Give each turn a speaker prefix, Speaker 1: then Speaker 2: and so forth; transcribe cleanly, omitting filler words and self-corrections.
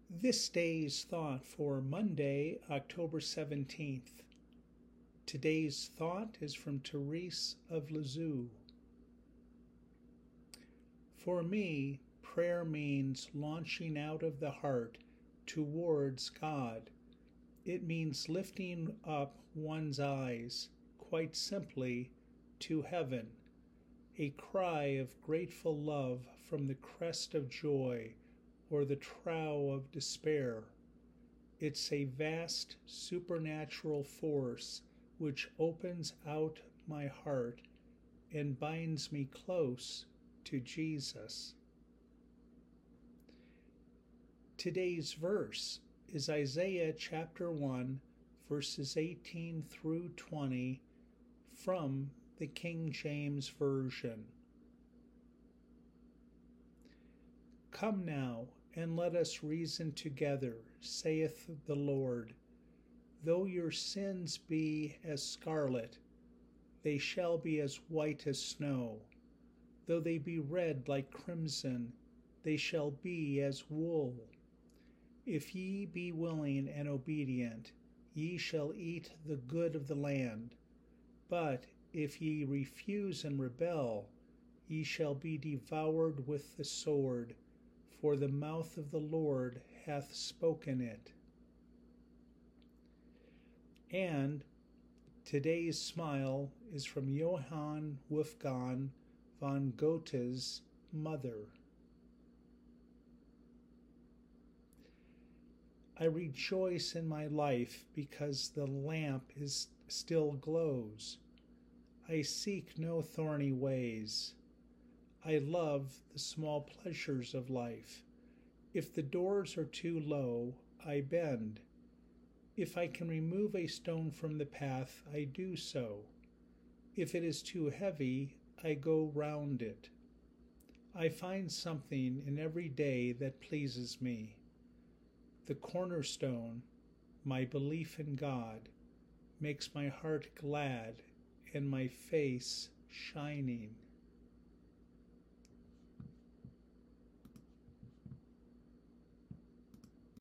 Speaker 1: This day's thought for Monday, October 17th. Today's thought is from Therese of Lisieux. For me, prayer means launching out of the heart towards God. It means lifting up one's eyes, quite simply, to heaven, a cry of grateful love from the crest of joy or the trough of despair. It's a vast supernatural force which opens out my heart and binds me close to Jesus. Today's verse is Isaiah chapter 1, verses 18 through 20 from the King James Version. Come now, and let us reason together, saith the Lord. Though your sins be as scarlet, they shall be as white as snow. Though they be red like crimson, they shall be as wool. If ye be willing and obedient, ye shall eat the good of the land. But if ye refuse and rebel, ye shall be devoured with the sword, for the mouth of the Lord hath spoken it. And today's smile is from Johann Wolfgang von Goethe's mother. I rejoice in my life because the lamp still glows. I seek no thorny ways. I love the small pleasures of life. If the doors are too low, I bend. If I can remove a stone from the path, I do so. If it is too heavy, I go round it. I find something in every day that pleases me. The cornerstone, my belief in God, makes my heart glad and my face shining.